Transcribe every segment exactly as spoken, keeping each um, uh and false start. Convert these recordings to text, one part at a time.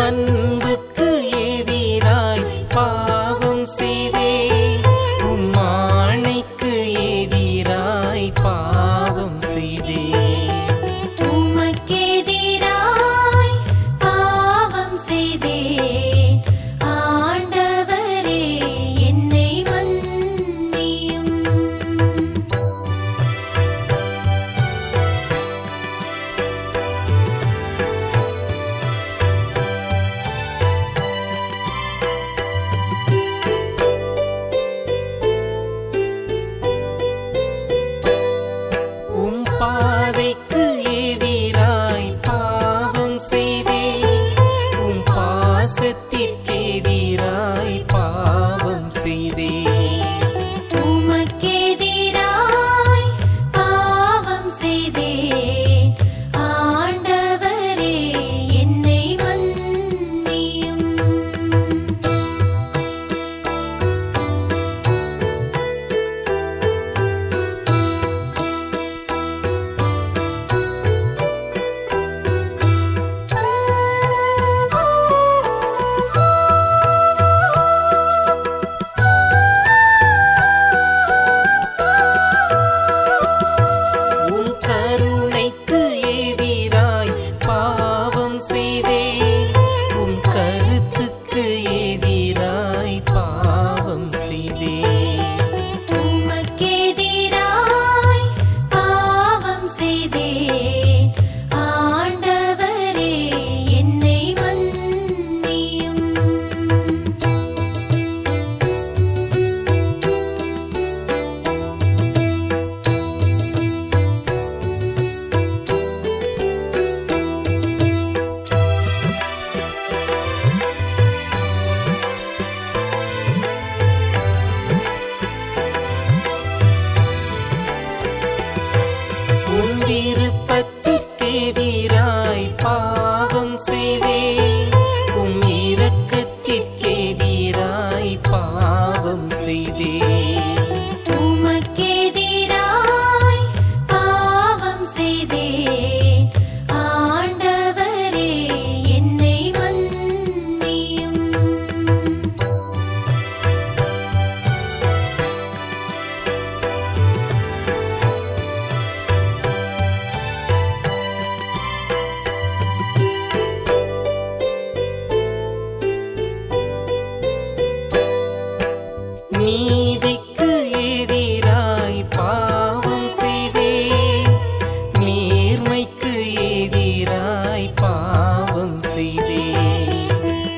அன்புக்கு எதிராய் பாவம் செய்தேன், உம் ஆணைக்கு எதிராய் பாவம் செய்தேன். உமக்கெதிராய் பாவம் செய்தேன், ஆண்டவரே என்னை மன்னியும். உம் பாதைக்கு எதிராய் பாவம் செய்தேன், உம் பாசத்திற்கு எதிராய் பாவம் செய்தேன். உமக்கெதிராய் பாவம் செய்தேன், ஆண்டவரே என்னை மன்னியும். உம் கருணைக்கு எதிராய் பாவம் செய்தேன், உம் கருத்துக்கு எதிராய் பாவம் செய்தேன். உமக்கெதிராய் பாவம் செய்தேன், ஆண்டவரே என்னை மன்னியும். உம் விருப்பத்திற்கு எதிராய் பாவம் செய்தேன், உம் இரக்கத்திற்கு எதிராய் பாவம் செய்தேன். உமக்கெதிராய் பாவம் செய்தேன், ஆண்டவரே என்னை மன்னியும். நீதிக்கு எதிராய் பாவம் செய்தேன், நேர்மைக்கு எதிராய் பாவம் செய்தேன்.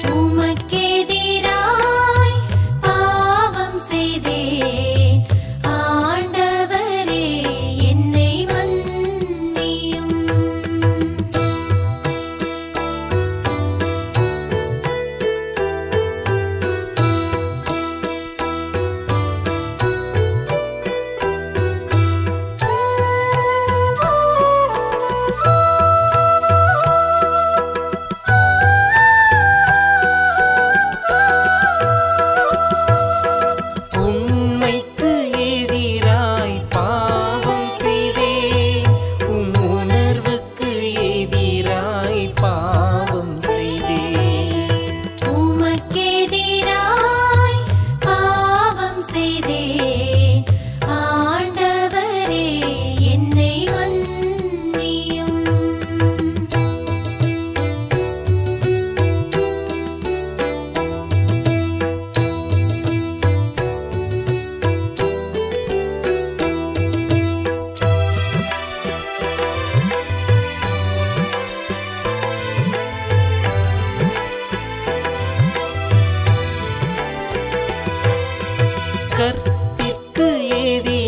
உமக்கெதிராய் பாவம் செய்தேன், ஆண்டவரே என்னை மன்னியும். உண்மைக்கு எதிராய் பாவம் செய்தேன், உம் உணர்வுக்கு எதிராய் பாவம் செய்தேன். உமக்கெதிராய் பாவம் செய்தேன், ஆண்டவரே என்னை மன்னியும். கற்பிற்கு எதிராய்